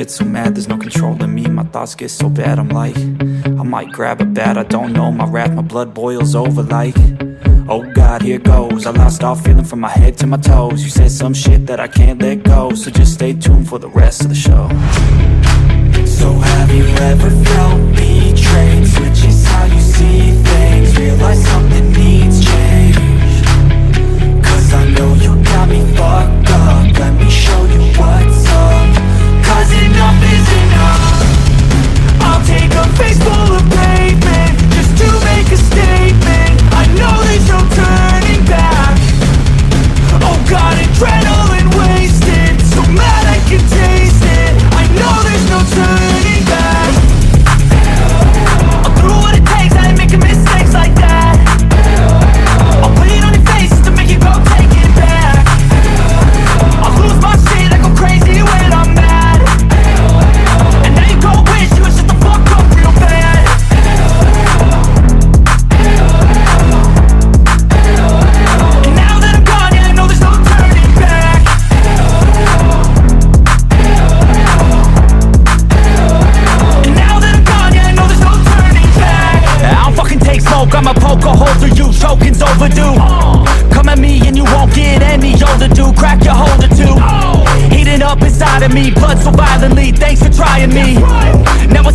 get so mad, there's no controlling me. My thoughts get so bad, I'm like, I might grab a bat, I don't know. My wrath, my blood boils over like, oh God, here goes. I lost all feeling from my head to my toes. You said some shit that I can't let go, so just stay tuned for the rest of the show. So have you ever felt betrayed? Switches how you see things, realize something needs change. Cause I know you got me fucked up, let me show you what's up. Cause enough is enough. I'll take a face full of pavement just to make a statement. I know there's no turning back. Oh God, adrenaline wasted, so mad I can taste it. I know there's no turning back. I'll do what it takes, I ain't making mistakes like that. I'll put it on your face to make you go take it back. I'll lose my shit, I go crazy when I'm mad. And now you go wish you would shut the fuck up real bad. And now that I'm gone, yeah, I know there's no turning back. And now that I'm gone, yeah, I know there's no turning back. I don't fucking take smoke, I'ma poke a hole through you, choking's overdue. Come at me and you won't get any older, dude. Crack your holder too. Heating up inside of me, blood so violently. Thanks for trying me. Now I